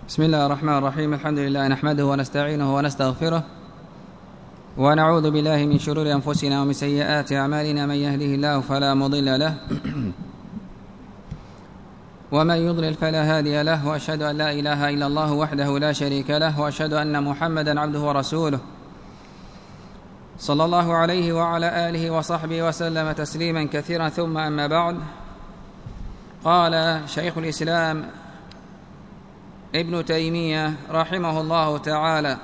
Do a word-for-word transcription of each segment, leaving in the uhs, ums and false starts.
بسم الله الرحمن الرحيم. الحمد لله نحمده ونستعينه ونستغفره ونعوذ بالله من شرور أنفسنا ومن سيئات أعمالنا. من يهده الله فلا مضل له ومن يضلل فلا هادي له، وأشهد أن لا إله إلا الله وحده لا شريك له، وأشهد أن محمدا عبده ورسوله صلى الله عليه وعلى آله وصحبه وسلم تسليما كثيرا. ثم أما بعد، قال شيخ الإسلام ابن تيمية رحمه الله تعالى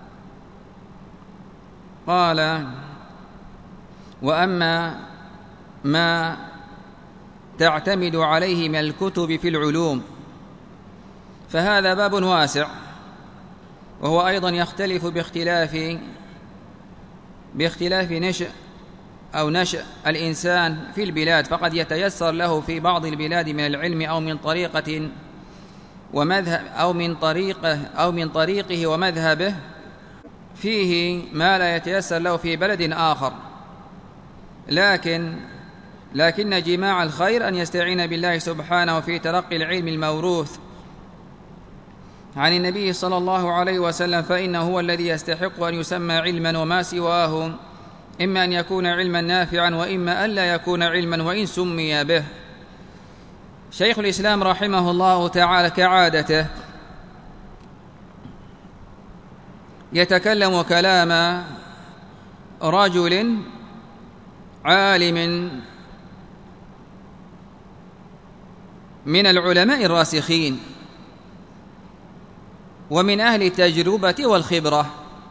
قال: وأما ما تعتمد عليه من الكتب في العلوم فهذا باب واسع، وهو أيضا يختلف باختلاف باختلاف نشأ أو نشأ الإنسان في البلاد، فقد يتيسر له في بعض البلاد من العلم أو من طريقة ومذهب أو من طريقه أو من طريقه ومذهبه فيه ما لا يتيسر له في بلد آخر. لكن لكن جماع الخير أن يستعين بالله سبحانه في تلقي العلم الموروث عن النبي صلى الله عليه وسلم، فإنه هو الذي يستحق أن يسمى علما، وما سواه إما أن يكون علما نافعا وإما أن لا يكون علما وإن سمي به. شيخ الإسلام رحمه الله تعالى كعادته يتكلم كلام رجل عالم من العلماء الراسخين ومن أهل التجربة والخبرة.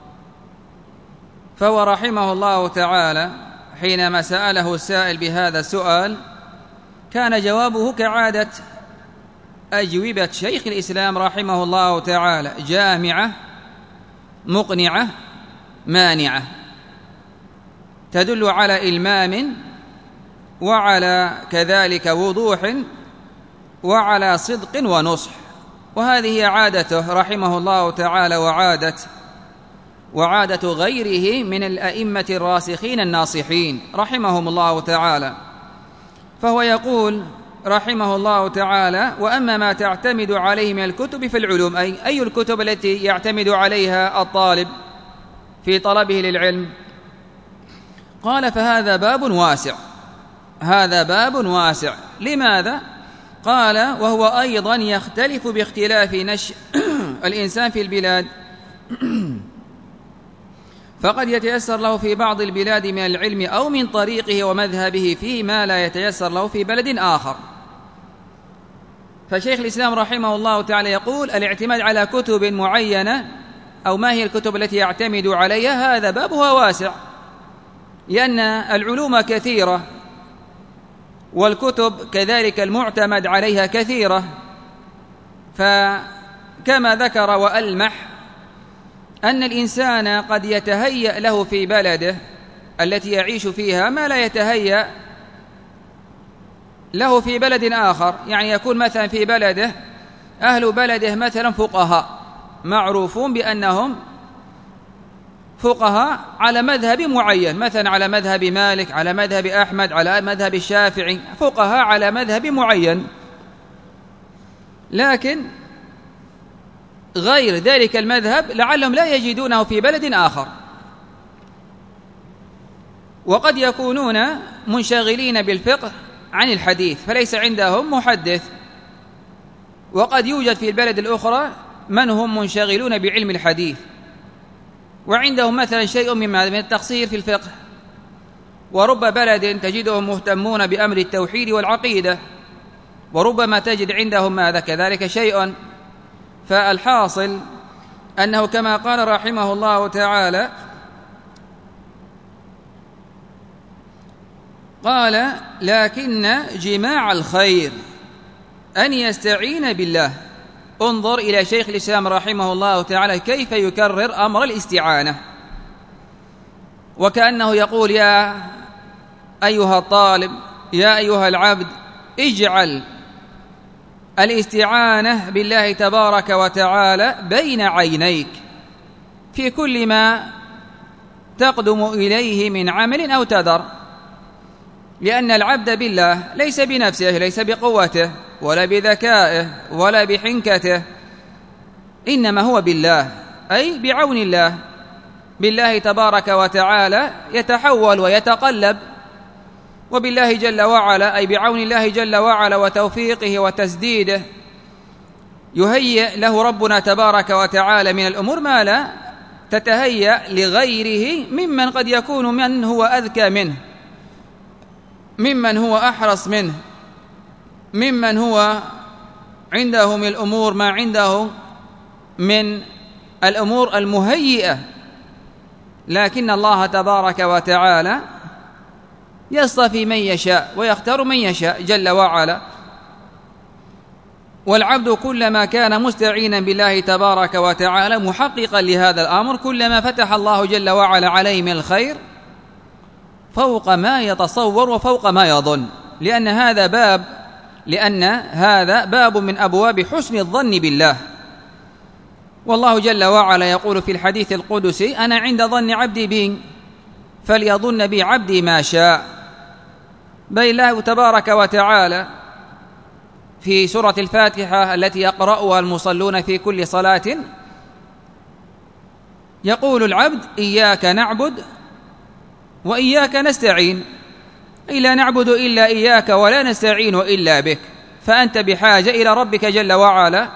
فهو رحمه الله تعالى حينما سأله السائل بهذا السؤال كان جوابه كعادة أجوبة شيخ الإسلام رحمه الله تعالى: جامعة مقنعة مانعة، تدل على إلمام وعلى كذلك وضوح وعلى صدق ونصح. وهذه عادته رحمه الله تعالى وعادة وعادة غيره من الأئمة الراسخين الناصحين رحمهم الله تعالى. فهو يقول رحمه الله تعالى: وأما ما تعتمد عليه من الكتب في العلوم، أي أي الكتب التي يعتمد عليها الطالب في طلبه للعلم؟ قال: فهذا باب واسع. هذا باب واسع. لماذا؟ قال: وهو أيضا يختلف باختلاف نشأ الإنسان في البلاد، فقد يتيسر له في بعض البلاد من العلم أو من طريقه ومذهبه فيه ما لا يتيسر له في بلد آخر. فشيخ الإسلام رحمه الله تعالى يقول: الاعتماد على كتب معينة أو ما هي الكتب التي يعتمد عليها، هذا بابها واسع، لأن العلوم كثيرة والكتب كذلك المعتمد عليها كثيرة. فكما ذكر وألمح أن الإنسان قد يتهيأ له في بلده التي يعيش فيها ما لا يتهيأ له في بلد آخر. يعني يكون مثلا في بلده أهل بلده مثلا فقهاء معروفون بأنهم فقهاء على مذهب معين، مثلا على مذهب مالك، على مذهب أحمد، على مذهب الشافعي، فقهاء على مذهب معين. لكن غير ذلك المذهب لعلهم لا يجدونه في بلد آخر، وقد يكونون منشغلين بالفقه عن الحديث فليس عندهم محدث، وقد يوجد في البلد الأخرى من هم منشغلون بعلم الحديث وعندهم مثلا شيء من التقصير في الفقه، ورب بلد تجدهم مهتمون بأمر التوحيد والعقيدة، وربما تجد عندهم ماذا كذلك شيء. فالحاصل أنه كما قال رحمه الله تعالى، قال: لكن جماع الخير أن يستعين بالله. انظر إلى شيخ الإسلام رحمه الله تعالى كيف يكرر أمر الاستعانة، وكأنه يقول: يا أيها الطالب، يا أيها العبد، اجعل الاستعانة بالله تبارك وتعالى بين عينيك في كل ما تقدم إليه من عمل أو تذر، لأن العبد بالله ليس بنفسه، ليس بقوته ولا بذكائه ولا بحنكته، إنما هو بالله، أي بعون الله، بالله تبارك وتعالى يتحول ويتقلب، وبالله جل وعلا أي بعون الله جل وعلا وتوفيقه وتسديده يهيئ له ربنا تبارك وتعالى من الأمور ما لا تتهيأ لغيره ممن قد يكون من هو أذكى منه، ممن هو أحرص منه، ممن هو عنده من الأمور ما عنده من الأمور المهيئة. لكن الله تبارك وتعالى يصطفي من يشاء ويختار من يشاء جل وعلا، والعبد كلما كان مستعينا بالله تبارك وتعالى محققا لهذا الأمر كلما فتح الله جل وعلا عليه من الخير فوق ما يتصور وفوق ما يظن، لأن هذا باب لأن هذا باب من أبواب حسن الظن بالله. والله جل وعلا يقول في الحديث القدسي: أنا عند ظن عبدي بي فليظن بي عبدي ما شاء. بل الله تبارك وتعالى في سورة الفاتحة التي يقرأها المصلون في كل صلاة يقول العبد: إياك نعبد وإياك نستعين، أي لا نعبد إلا إياك ولا نستعين إلا بك، فأنت بحاجة إلى ربك جل وعلا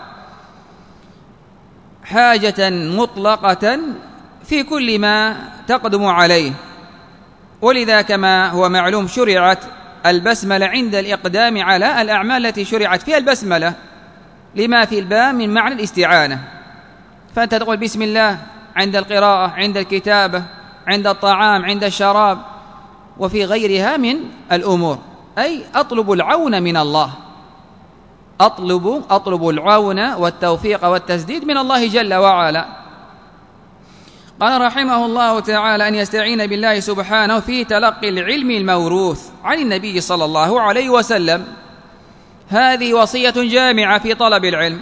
حاجة مطلقة في كل ما تقدم عليه. ولذا كما هو معلوم شرعت البسملة عند الإقدام على الأعمال التي شرعت فيها البسملة لما في الباب من معنى الاستعانة، فأنت تقول بسم الله عند القراءة، عند الكتابة، عند الطعام، عند الشراب، وفي غيرها من الأمور، أي أطلب العون من الله، أطلب أطلب العون والتوفيق والتسديد من الله جل وعلا. قال رحمه الله تعالى: أن يستعين بالله سبحانه في تلقي العلم الموروث عن النبي صلى الله عليه وسلم. هذه وصية جامعة في طلب العلم.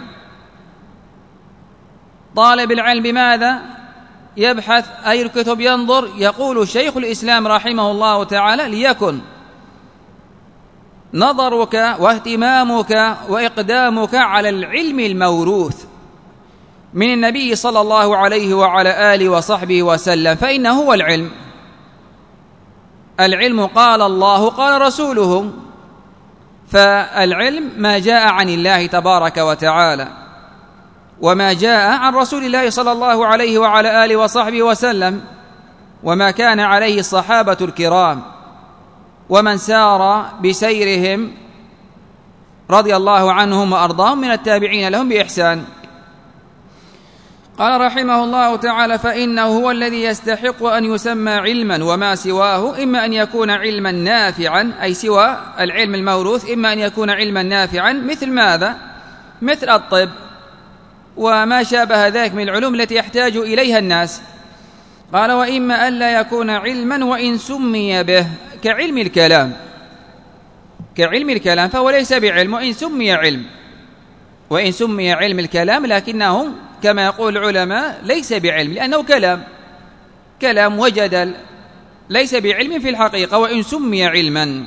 طالب العلم بماذا؟ يبحث أي الكتب ينظر. يقول شيخ الإسلام رحمه الله تعالى: ليكن نظرك واهتمامك وإقدامك على العلم الموروث من النبي صلى الله عليه وعلى آله وصحبه وسلم، فإنه هو العلم. العلم قال الله قال رسوله، فالعلم ما جاء عن الله تبارك وتعالى وما جاء عن رسول الله صلى الله عليه وعلى آله وصحبه وسلم، وما كان عليه الصحابة الكرام ومن سار بسيرهم رضي الله عنهم وأرضاهم من التابعين لهم بإحسان. قال رحمه الله تعالى: فإنه هو الذي يستحق أن يسمى علما، وما سواه إما أن يكون علما نافعا، أي سوى العلم الموروث إما أن يكون علما نافعا مثل ماذا؟ مثل الطب وما شابه ذلك من العلوم التي يحتاج إليها الناس. قال: وإما أن لا يكون علما وإن سمي به، كعلم الكلام، كعلم الكلام فهو ليس بعلم وإن سمي علم، وإن سمي علم الكلام لكنه كما يقول العلماء ليس بعلم، لأنه كلام كلام وجدل، ليس بعلم في الحقيقة وإن سمي علما.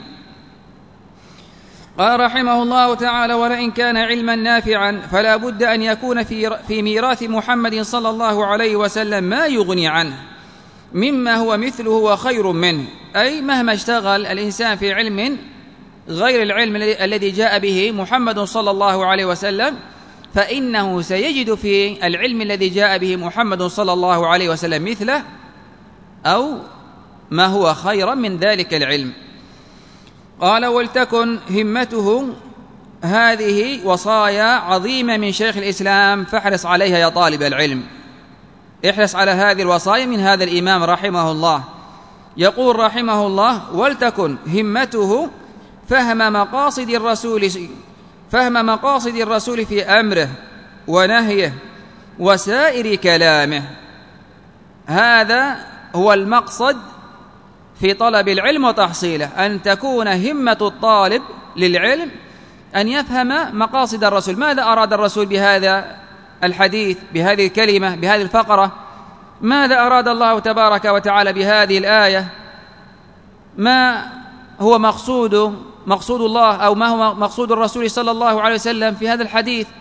قال رحمه الله تعالى: ولئن كان علما نافعا فلا بد أن يكون في في ميراث محمد صلى الله عليه وسلم ما يغني عنه مما هو مثله وخير منه، أي مهما اشتغل الإنسان في علم غير العلم الذي جاء به محمد صلى الله عليه وسلم فإنه سيجد في العلم الذي جاء به محمد صلى الله عليه وسلم مثله أو ما هو خيرا من ذلك العلم. قال: ولتكن همته. هذه وصايا عظيمة من شيخ الإسلام فاحرص عليها يا طالب العلم، احرص على هذه الوصايا من هذا الإمام رحمه الله. يقول رحمه الله: ولتكن همته فهم مقاصد الرسول فهم مقاصد الرسول في أمره ونهيه وسائر كلامه. هذا هو المقصد في طلب العلم وتحصيله، أن تكون همة الطالب للعلم أن يفهم مقاصد الرسول. ماذا أراد الرسول بهذا الحديث، بهذه الكلمة، بهذه الفقرة؟ ماذا أراد الله تبارك وتعالى بهذه الآية؟ ما هو مقصود مقصود الله أو ما هو مقصود الرسول صلى الله عليه وسلم في هذا الحديث؟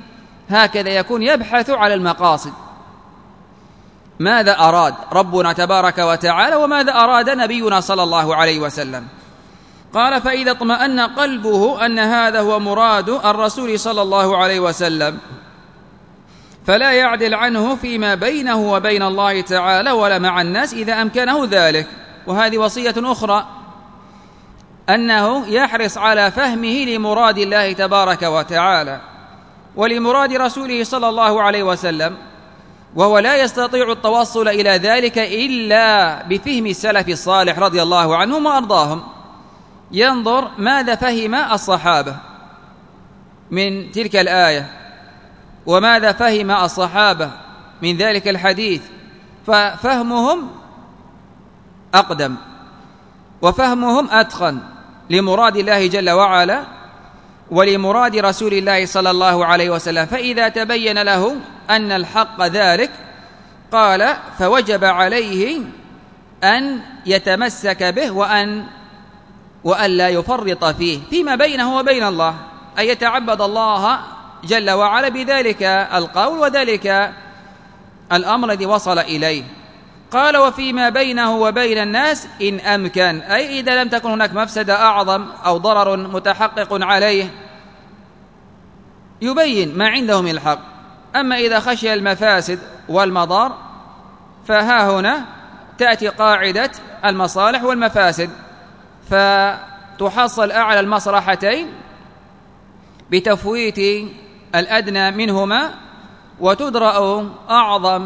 هكذا يكون يبحث على المقاصد، ماذا أراد ربنا تبارك وتعالى وماذا أراد نبينا صلى الله عليه وسلم. قال: فإذا اطمأن قلبه أن هذا هو مراد الرسول صلى الله عليه وسلم فلا يعدل عنه فيما بينه وبين الله تعالى ولا مع الناس إذا أمكنه ذلك. وهذه وصية أخرى، أنه يحرص على فهمه لمراد الله تبارك وتعالى ولمراد رسوله صلى الله عليه وسلم، وهو لا يستطيع التوصل إلى ذلك إلا بفهم السلف الصالح رضي الله عنهم وأرضاهم. ينظر ماذا فهم الصحابة من تلك الآية وماذا فهم الصحابة من ذلك الحديث، ففهمهم أقدم وفهمهم أتقن لمراد الله جل وعلا ولمراد رسول الله صلى الله عليه وسلم. فإذا تبين له أن الحق ذلك قال فوجب عليه أن يتمسك به وأن وأن لا يفرط فيه فيما بينه وبين الله، أن يتعبد الله جل وعلا بذلك القول وذلك الأمر الذي وصل إليه. قال: وفيما بينه وبين الناس إن أمكن، أي إذا لم تكن هناك مفسدة أعظم أو ضرر متحقق عليه يبين ما عنده من الحق. أما إذا خشي المفاسد والمضار فها هنا تأتي قاعدة المصالح والمفاسد، فتحصل أعلى المصلحتين بتفويت الأدنى منهما وتدرأ أعظم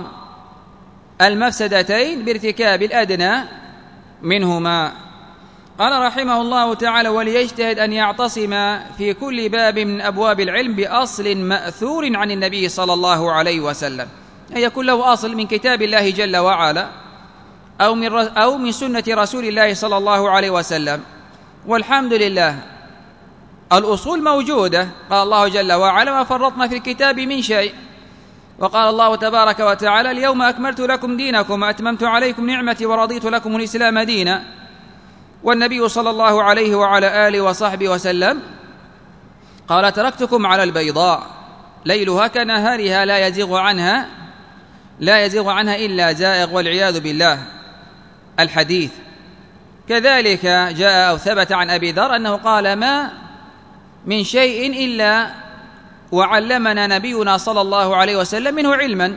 المفسدتين بارتكاب الأدنى منهما. قال رحمه الله تعالى: وليجتهد أن يعتصم في كل باب من أبواب العلم بأصل مأثور عن النبي صلى الله عليه وسلم، أن يكون له أصل من كتاب الله جل وعلا أو من, أو من سنة رسول الله صلى الله عليه وسلم. والحمد لله الأصول موجودة، قال الله جل وعلا: ما فرطنا في الكتاب من شيء. وقال الله تبارك وتعالى: اليوم أكملت لكم دينكم وأتممت عليكم نعمتي ورضيت لكم الإسلام دينا. والنبي صلى الله عليه وعلى آله وصحبه وسلم قال: تركتكم على البيضاء ليلها كنهارها لا يزيغ عنها لا يزيغ عنها إلا زائغ، والعياذ بالله. الحديث كذلك جاء أو ثبت عن أبي ذر أنه قال: ما من شيء إلا وعلمنا نبينا صلى الله عليه وسلم منه علما،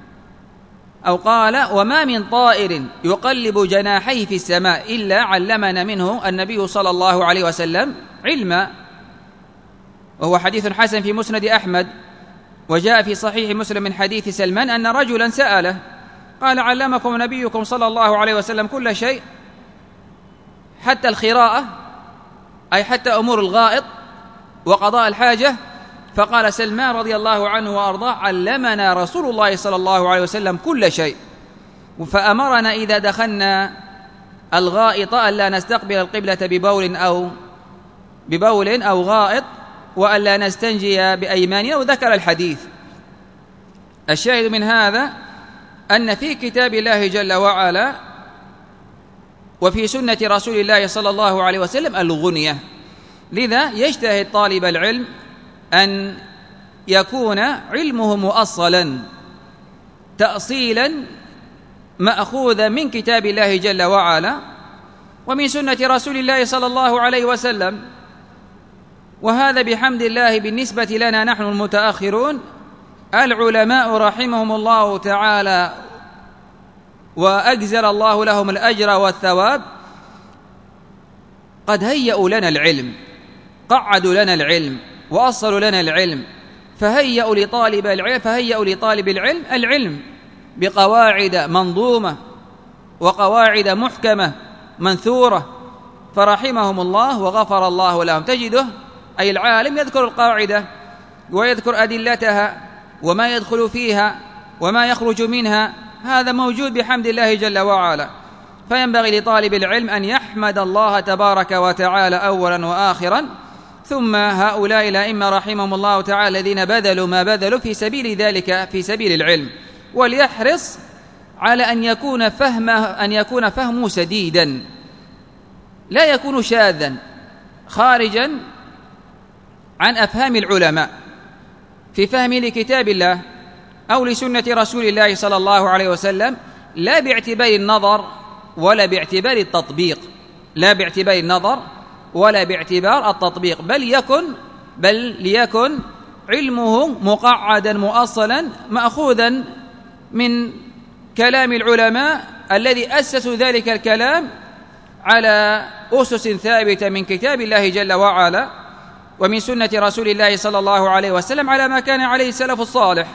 أو قال: وما من طائر يقلب جناحيه في السماء إلا علمنا منه النبي صلى الله عليه وسلم علما. وهو حديث حسن في مسند أحمد. وجاء في صحيح مسلم من حديث سلمان أن رجلا سأله قال: علمكم نبيكم صلى الله عليه وسلم كل شيء حتى الخراءة، أي حتى أمور الغائط وقضاء الحاجة؟ فقال سلمان رضي الله عنه وأرضاه: علمنا رسول الله صلى الله عليه وسلم كل شيء، فأمرنا إذا دخلنا الغائط ألا نستقبل القبلة ببول أو ببول أو غائط وألا نستنجي بأيماننا. وذكر الحديث. الشاهد من هذا أن في كتاب الله جل وعلا وفي سنة رسول الله صلى الله عليه وسلم الغنية، لذا يجتهد طالب العلم أن يكون علمه مؤصلا تأصيلا مأخوذا من كتاب الله جل وعلا ومن سنة رسول الله صلى الله عليه وسلم. وهذا بحمد الله بالنسبة لنا نحن المتأخرون. العلماء رحمهم الله تعالى وأجزل الله لهم الأجر والثواب قد هيئوا لنا العلم، قعدوا لنا العلم وأصلوا لنا العلم، فهيئوا لطالب العلم فهيئوا لطالب العلم العلم بقواعد منظومة وقواعد محكمة منثورة، فرحمهم الله وغفر الله لهم. تجده أي العالم يذكر القاعدة ويذكر أدلتها وما يدخل فيها وما يخرج منها، هذا موجود بحمد الله جل وعلا. فينبغي لطالب العلم أن يحمد الله تبارك وتعالى أولا وآخرا، ثم هؤلاء الأئمة رحمهم الله تعالى الذين بذلوا ما بذلوا في سبيل ذلك في سبيل العلم، وليحرص على أن يكون فهمه أن يكون فهمه سديدا، لا يكون شاذا خارجا عن أفهام العلماء. في فهم لكتاب الله أو لسنة رسول الله صلى الله عليه وسلم، لا باعتبار النظر ولا باعتبار التطبيق، لا باعتبار النظر ولا باعتبار التطبيق، بل يكن بل ليكن علمه مقعدا مؤصلا مأخوذا من كلام العلماء الذي أسسوا ذلك الكلام على أسس ثابتة من كتاب الله جل وعلا ومن سنة رسول الله صلى الله عليه وسلم على ما كان عليه السلف الصالح،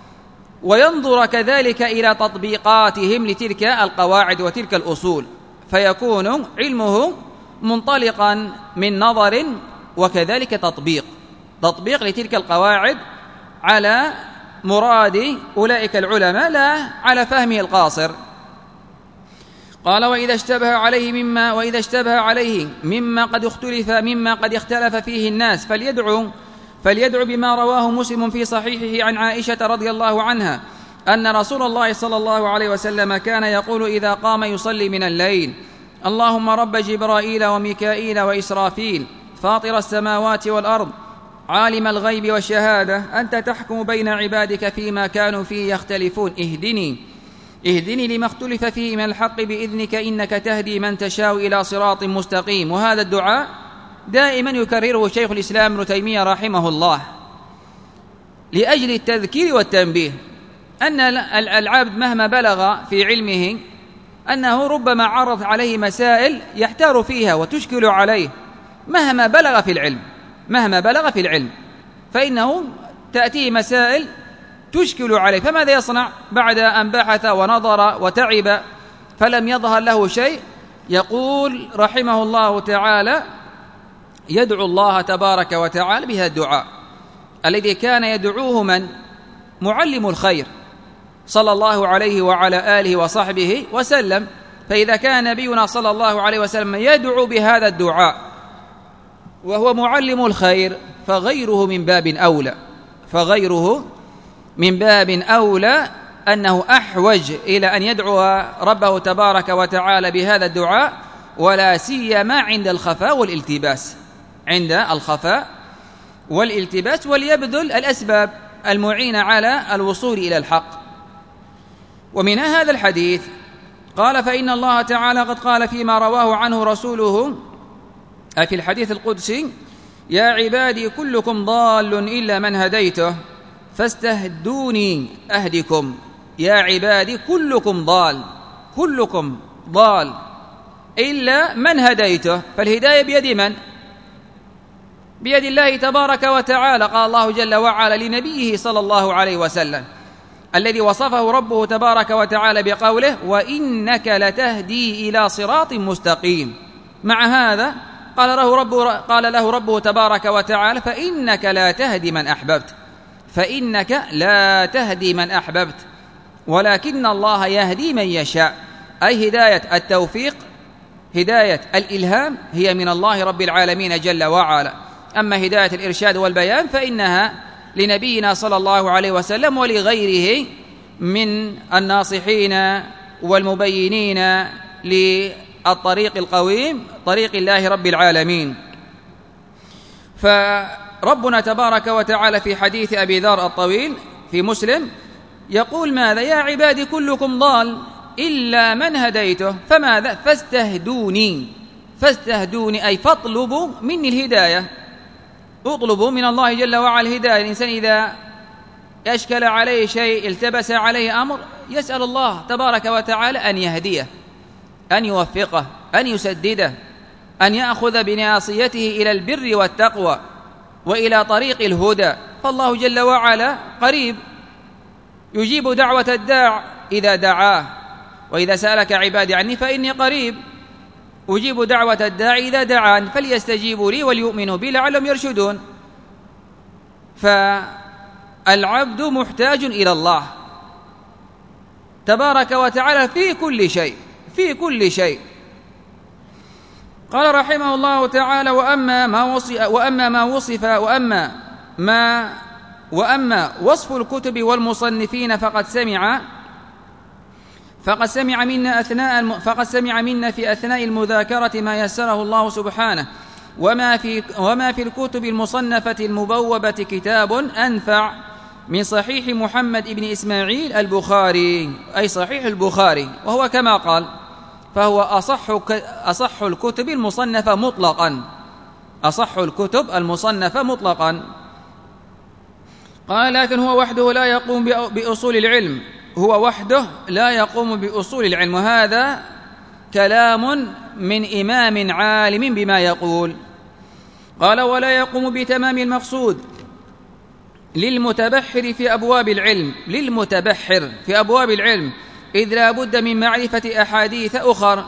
وينظر كذلك إلى تطبيقاتهم لتلك القواعد وتلك الأصول، فيكون علمه منطلقا من نظر وكذلك تطبيق تطبيق لتلك القواعد على مراد أولئك العلماء لا على فهمه القاصر. قال: وإذا اشتبه عليه مما وإذا اشتبه عليه مما قد اختلف مما قد اختلف فيه الناس فليدعو فليدعو بما رواه مسلم في صحيحه عن عائشة رضي الله عنها أن رسول الله صلى الله عليه وسلم كان يقول إذا قام يصلي من الليل: اللهم رب جبرائيل وميكائيل وإسرافيل فاطر السماوات والأرض عالم الغيب والشهادة أنت تحكم بين عبادك فيما كانوا فيه يختلفون اهدني اهدني لما اختلف فيه من الحق بإذنك إنك تهدي من تشاء إلى صراط مستقيم. وهذا الدعاء دائما يكرره شيخ الإسلام ابن تيمية رحمه الله لأجل التذكير والتنبيه أن العبد مهما بلغ في علمه أنه ربما عرض عليه مسائل يحتار فيها وتشكل عليه مهما بلغ في العلم مهما بلغ في العلم فإنه تأتيه مسائل تشكل عليه، فماذا يصنع بعد أن بحث ونظر وتعب فلم يظهر له شيء؟ يقول رحمه الله تعالى: يدعو الله تبارك وتعالى بهذا الدعاء الذي كان يدعوه من؟ معلم الخير صلى الله عليه وعلى آله وصحبه وسلم. فإذا كان نبينا صلى الله عليه وسلم يدعو بهذا الدعاء وهو معلم الخير فغيره من باب أولى فغيره من باب أولى أنه أحوج إلى أن يدعو ربه تبارك وتعالى بهذا الدعاء، ولا سيما عند الخفاء والالتباس عند الخفاء والالتباس وليبذل الأسباب المعينة على الوصول إلى الحق. ومن هذا الحديث قال: فإن الله تعالى قد قال فيما رواه عنه رسوله في الحديث القدسي: يا عبادي كلكم ضال إلا من هديته فاستهدوني أهدكم. يا عبادي كلكم ضال كلكم ضال إلا من هديته، فالهداية بيد من؟ بيد الله تبارك وتعالى. قال الله جل وعلا لنبيه صلى الله عليه وسلم الذي وصفه ربه تبارك وتعالى بقوله: وإنك لتهدي إلى صراط مستقيم. مع هذا قال له ربه, قال له ربه تبارك وتعالى: فإنك لا تهدي من أحببت فإنك لا تهدي من أحببت ولكن الله يهدي من يشاء. أي هداية التوفيق هداية الإلهام هي من الله رب العالمين جل وعلا، أما هداية الإرشاد والبيان فإنها لنبينا صلى الله عليه وسلم ولغيره من الناصحين والمبينين للطريق القويم طريق الله رب العالمين. فربنا تبارك وتعالى في حديث أبي ذر الطويل في مسلم يقول: ماذا؟ يا عبادي كلكم ضال إلا من هديته فماذا؟ فاستهدوني فاستهدوني أي فاطلبوا مني الهداية، اطلبوا من الله جل وعلا الهداية. الإنسان إذا أشكل عليه شيء التبس عليه أمر يسأل الله تبارك وتعالى أن يهديه أن يوفقه أن يسدده أن يأخذ بناصيته إلى البر والتقوى وإلى طريق الهدى. فالله جل وعلا قريب يجيب دعوة الداع إذا دعاه، وإذا سألك عبادي عني فإني قريب أجيب دعوة الداع إذا دعان فليستجيبوا لي وليؤمنوا بي لعلهم يرشدون. فالعبد محتاج إلى الله تبارك وتعالى في كل شيء في كل شيء. قال رحمه الله تعالى: وأما ما وصف وأما ما وصف وأما ما وأما وصف الكتب والمصنفين فقد سمع فقد سمع منا أثناء فقد سمع منا في أثناء المذاكرة ما يسره الله سبحانه، وما في وما في الكتب المصنفة المبوبة كتاب أنفع من صحيح محمد بن إسماعيل البخاري، أي صحيح البخاري، وهو كما قال فهو أصح أصح الكتب المصنفة مطلقا، أصح الكتب المصنفة مطلقا. قال لكن هو وحده لا يقوم بأصول العلم، هو وحده لا يقوم بأصول العلم، وهذا كلام من إمام عالم بما يقول. قال ولا يقوم بتمام المقصود للمتبحر في أبواب العلم، للمتبحر في أبواب العلم إذ لا بد من معرفة أحاديث أخر،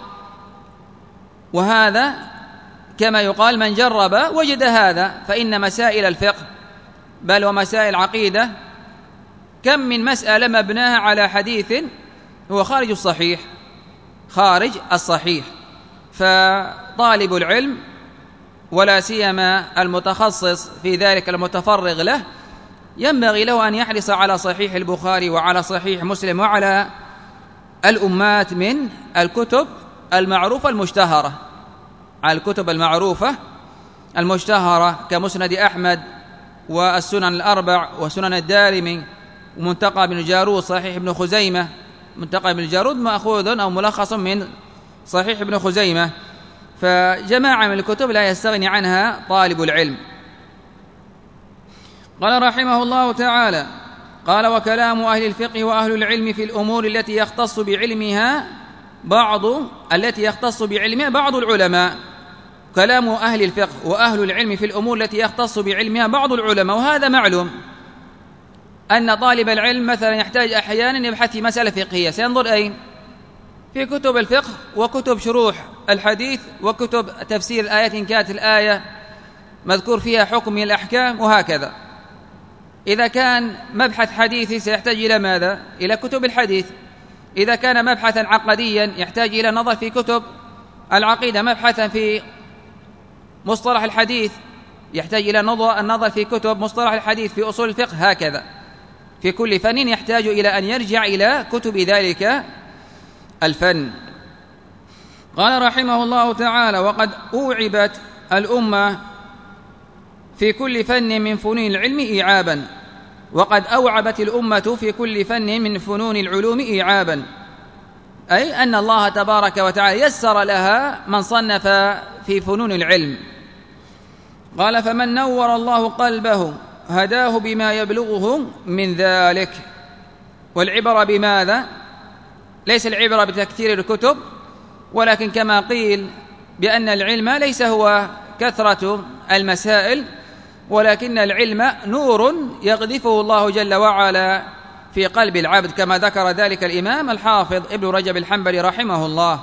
وهذا كما يقال من جرب وجد هذا، فإن مسائل الفقه بل ومسائل العقيدة كم من مسألة مبناها على حديث هو خارج الصحيح، خارج الصحيح. فطالب العلم ولا سيما المتخصص في ذلك المتفرغ له ينبغي له أن يحرص على صحيح البخاري وعلى صحيح مسلم وعلى الأمات من الكتب المعروفة المشتهرة، على الكتب المعروفة المشتهرة كمسند أحمد والسنن الأربع وسنن الدارمي ومنتقى بن الجارود، صحيح ابن خزيمة، منتقى بن الجارود مأخوذ أو ملخص من صحيح ابن خزيمة. فجماعة من الكتب لا يستغني عنها طالب العلم. قال رحمه الله تعالى: قال وكلام أهل الفقه وأهل العلم في الأمور التي يختص بعلمها بعض التي يختص بعلمها بعض العلماء، كلام أهل الفقه وأهل العلم في الأمور التي يختص بعلمها بعض العلماء. وهذا معلوم أن طالب العلم مثلا يحتاج أحيانا يبحث في مسألة فقهية، سينظر أين؟ في كتب الفقه وكتب شروح الحديث وكتب تفسير الآيات إن كانت الآية مذكور فيها حكم من الأحكام وهكذا. إذا كان مبحث حديثي سيحتاج إلى ماذا؟ إلى كتب الحديث. إذا كان مبحثا عقديا يحتاج إلى نظر في كتب العقيدة. مبحثا في مصطلح الحديث يحتاج إلى النظر في كتب مصطلح الحديث في أصول الفقه، هكذا في كل فن يحتاج إلى أن يرجع إلى كتب ذلك الفن. قال رحمه الله تعالى: وقد أوعبت الأمة في كل فن من فنون العلم إيعابا. وقد أوعبت الأمة في كل فن من فنون العلوم إيعابا، أي أن الله تبارك وتعالى يسر لها من صنف في فنون العلم. قال: فمن نور الله قلبه هداه بما يبلغه من ذلك. والعبرة بماذا؟ ليس العبرة بتكثير الكتب، ولكن كما قيل بأن العلم ليس هو كثرة المسائل، ولكن العلم نور يقذفه الله جل وعلا في قلب العبد، كما ذكر ذلك الإمام الحافظ ابن رجب الحنبلي رحمه الله.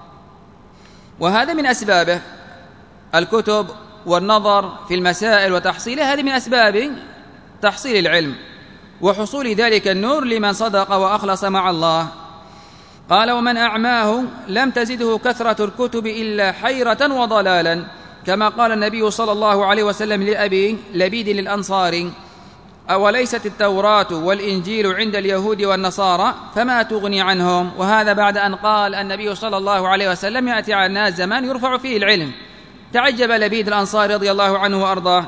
وهذا من أسبابه، الكتب والنظر في المسائل وتحصيلها، هذه من أسباب تحصيل العلم وحصول ذلك النور لمن صدق وأخلص مع الله. قال: ومن أعماه لم تزده كثرة الكتب إلا حيرة وضلالا، كما قال النبي صلى الله عليه وسلم لأبي لبيد الأنصاري: أوليست التوراة والإنجيل عند اليهود والنصارى فما تغني عنهم؟ وهذا بعد أن قال النبي صلى الله عليه وسلم: يأتي على الناس زمان يرفع فيه العلم. تعجب لبيد الأنصاري رضي الله عنه وأرضاه.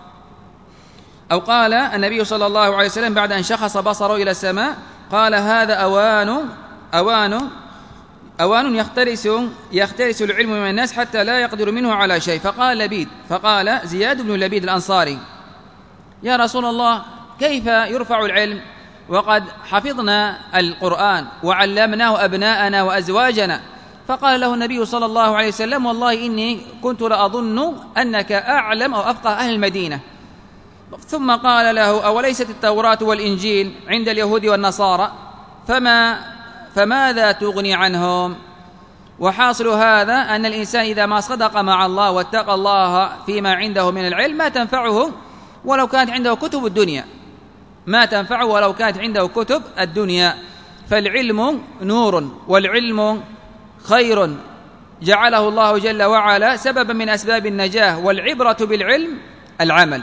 أو قال النبي صلى الله عليه وسلم بعد أن شخص بصره إلى السماء قال: هذا أوان أوان أوان يخترس يخترس العلم من الناس حتى لا يقدر منه على شيء. فقال لبيد فقال زياد بن لبيد الأنصاري: يا رسول الله، كيف يرفع العلم وقد حفظنا القرآن وعلمناه أبناءنا وأزواجنا؟ فقال له النبي صلى الله عليه وسلم: والله إني كنت لأظن أنك أعلم أو أفقه أهل المدينة. ثم قال له: أوليست التوراة والإنجيل عند اليهود والنصارى فما فماذا تغني عنهم؟ وحاصل هذا أن الإنسان إذا ما صدق مع الله واتقى الله فيما عنده من العلم ما تنفعه ولو كانت عنده كتب الدنيا، ما تنفعه ولو كانت عنده كتب الدنيا. فالعلم نور، والعلم خير جعله الله جل وعلا سببا من أسباب النجاة. والعبرة بالعلم العمل،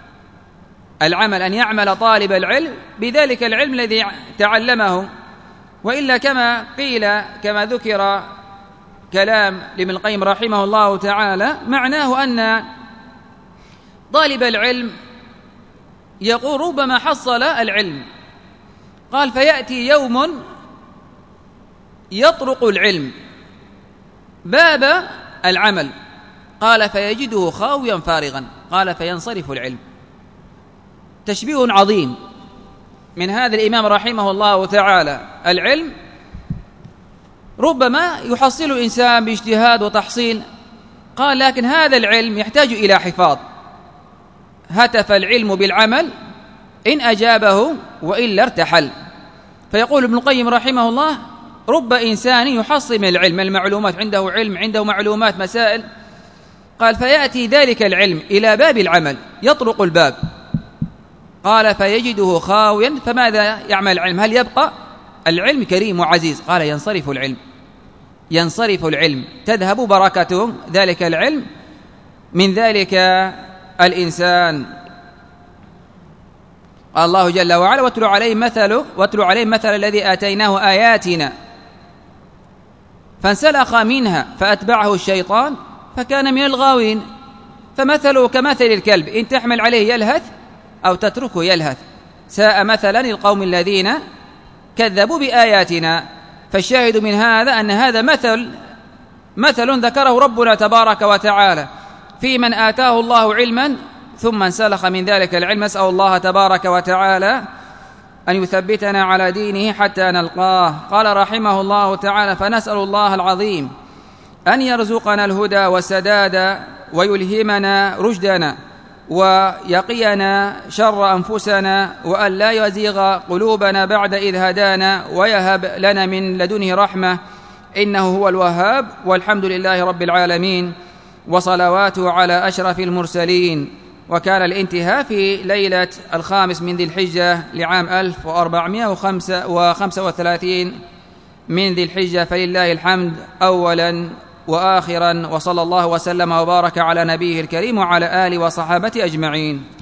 العمل أن يعمل طالب العلم بذلك العلم الذي تعلمه. وإلا كما قيل كما ذكر كلام لابن القيم رحمه الله تعالى، معناه أن طالب العلم يقول ربما حصل العلم، قال فيأتي يوم يطرق العلم باب العمل، قال فيجده خاويا فارغا، قال فينصرف العلم. تشبيه عظيم من هذا الإمام رحمه الله تعالى. العلم ربما يحصل الإنسان باجتهاد وتحصيل، قال لكن هذا العلم يحتاج إلى حفاظ. هتف العلم بالعمل إن أجابه وإلا ارتحل. فيقول ابن القيم رحمه الله رب إنسان يحصل من العلم المعلومات، عنده علم، عنده معلومات، مسائل، قال فيأتي ذلك العلم إلى باب العمل يطرق الباب، قال فيجده خاويا، فماذا يعمل العلم؟ هل يبقى؟ العلم كريم وعزيز، قال ينصرف العلم، ينصرف العلم، تذهب بركته ذلك العلم من ذلك الإنسان. قال الله جل وعلا واتل عليهم مثل واتل عليهم مثل الذي آتيناه آياتنا فانسلخ منها فأتبعه الشيطان فكان من الغاوين، فمثله كمثل الكلب إن تحمل عليه يلهث أو تتركه يلهث، ساء مثلا القوم الذين كذبوا بآياتنا. فالشاهد من هذا أن هذا مثل مثل ذكره ربنا تبارك وتعالى في من آتاه الله علما ثم انسلخ من ذلك العلم. أسأل الله تبارك وتعالى أن يثبتنا على دينه حتى نلقاه. قال رحمه الله تعالى فنسأل الله العظيم أن يرزقنا الهدى والسداد ويلهمنا رشدنا ويقينا شر أنفسنا وأن لا يزيغ قلوبنا بعد إذ هدانا ويهب لنا من لدنه رحمة إنه هو الوهاب. والحمد لله رب العالمين وصلواته على أشرف المرسلين. وكان الانتهاء في ليلة الخامس من ذي الحجة لعام ألف وأربعمائة وخمسة وثلاثين من ذي الحجة، فلله الحمد أولا وآخرا، وصلى الله وسلم وبارك على نبيه الكريم وعلى آله وصحابته أجمعين.